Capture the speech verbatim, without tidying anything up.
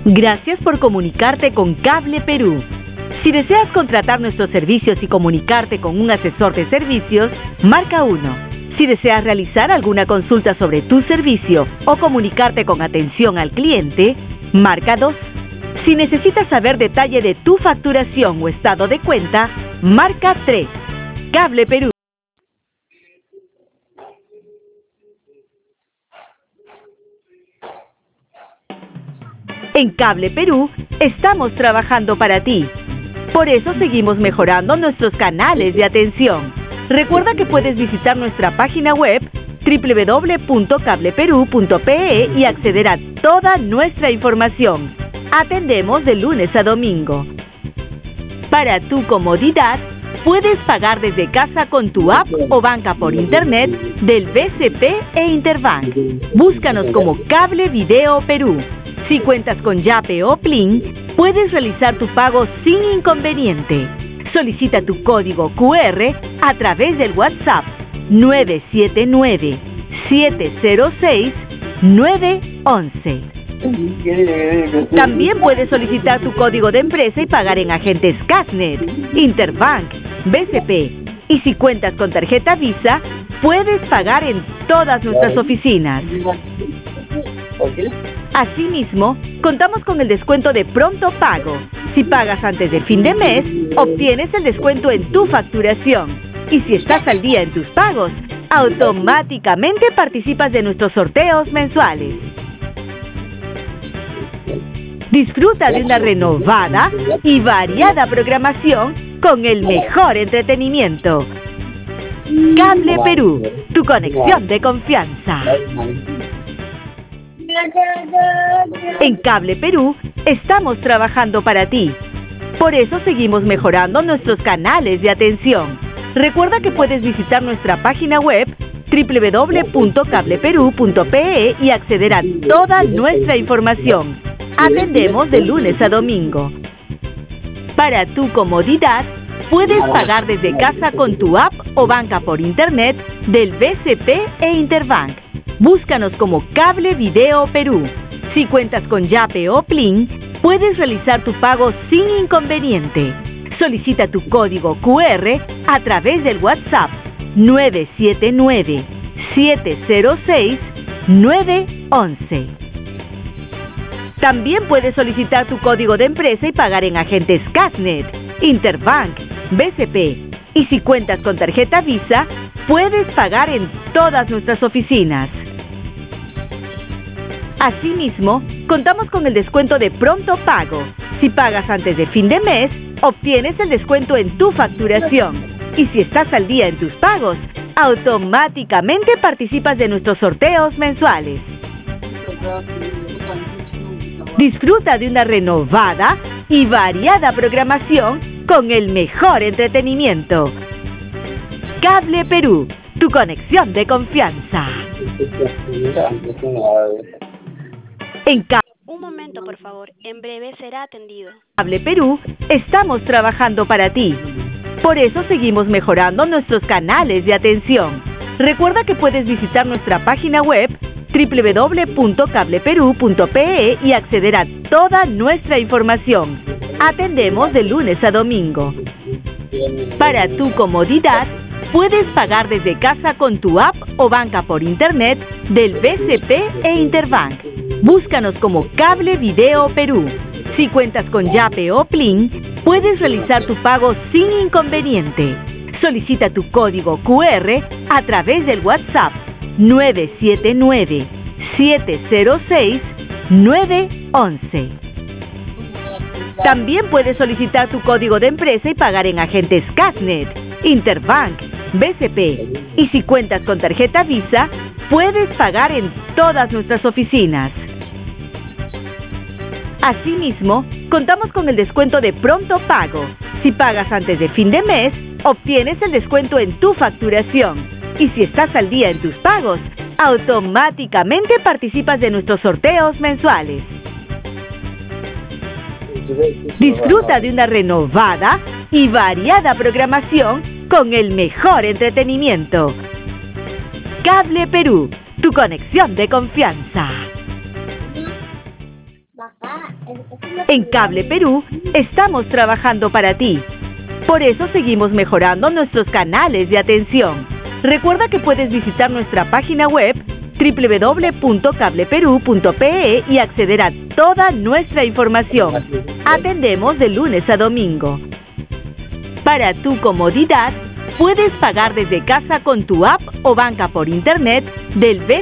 Gracias por comunicarte con Cable Perú. Si deseas contratar nuestros servicios y comunicarte con un asesor de servicios, marca uno. Si deseas realizar alguna consulta sobre tu servicio o comunicarte con atención al cliente, marca dos. Si necesitas saber detalle de tu facturación o estado de cuenta, marca tres. Cable Perú. En Cable Perú estamos trabajando para ti. Por eso seguimos mejorando nuestros canales de atención. Recuerda que puedes visitar nuestra página web doble u doble u doble u punto cable perú punto pe e y acceder a toda nuestra información. Atendemos de lunes a domingo. Para tu comodidad, puedes pagar desde casa con tu app o banca por internet del B C P e Interbank. Búscanos como Cable Video Perú. Si cuentas con Yape o Plin, puedes realizar tu pago sin inconveniente. Solicita tu código cu erre a través del WhatsApp nueve siete nueve, siete cero seis, nueve once. También puedes solicitar tu código de empresa y pagar en agentes Casnet, Interbank, B C P. Y si cuentas con tarjeta Visa, puedes pagar en todas nuestras oficinas. Asimismo, contamos con el descuento de pronto pago. Si pagas antes de fin de mes, obtienes el descuento en tu facturación. Y si estás al día en tus pagos, automáticamente participas de nuestros sorteos mensuales. Disfruta de una renovada y variada programación con el mejor entretenimiento. Cable Perú, tu conexión de confianza. En Cable Perú estamos trabajando para ti. Por eso seguimos mejorando nuestros canales de atención. Recuerda que puedes visitar nuestra página web doble u doble u doble u punto cable perú punto pe e y acceder a toda nuestra información. Atendemos de lunes a domingo. Para tu comodidad, puedes pagar desde casa con tu app o banca por internet del B C P e Interbank. Búscanos como Cable Video Perú. Si cuentas con Yape o Plin, puedes realizar tu pago sin inconveniente. Solicita tu código cu erre a través del WhatsApp nueve siete nueve, siete cero seis, nueve once. También puedes solicitar tu código de empresa y pagar en agentes Casnet, Interbank, B C P. Y si cuentas con tarjeta Visa, puedes pagar en todas nuestras oficinas. Asimismo, contamos con el descuento de pronto pago. Si pagas antes de fin de mes, obtienes el descuento en tu facturación. Y si estás al día en tus pagos, automáticamente participas de nuestros sorteos mensuales. Disfruta de una renovada y variada programación con el mejor entretenimiento. Cable Perú, tu conexión de confianza. En Cable Un momento, por favor. En breve será atendido. Cable Perú estamos trabajando para ti. Por eso seguimos mejorando nuestros canales de atención. Recuerda que puedes visitar nuestra página web doble u doble u doble u punto cable perú punto pe e y acceder a toda nuestra información. Atendemos de lunes a domingo. Para tu comodidad, puedes pagar desde casa con tu app o banca por internet del B C P e Interbank. Búscanos como Cable Video Perú. Si cuentas con Yape o Plin, puedes realizar tu pago sin inconveniente. Solicita tu código cu erre a través del WhatsApp nueve siete nueve, siete cero seis, nueve once. También puedes solicitar tu código de empresa y pagar en agentes Casnet, Interbank, B C P. Y si cuentas con tarjeta Visa, puedes pagar en todas nuestras oficinas. Asimismo, contamos con el descuento de pronto pago. Si pagas antes de fin de mes, obtienes el descuento en tu facturación. Y si estás al día en tus pagos, automáticamente participas de nuestros sorteos mensuales. Disfruta de una renovada y variada programación con el mejor entretenimiento. Cable Perú, tu conexión de confianza. Papá. En Cable Perú estamos trabajando para ti. Por eso seguimos mejorando nuestros canales de atención. Recuerda que puedes visitar nuestra página web doble u doble u doble u punto cable perú punto pe e y acceder a toda nuestra información. Atendemos de lunes a domingo. Para tu comodidad, puedes pagar desde casa con tu app o banca por internet del B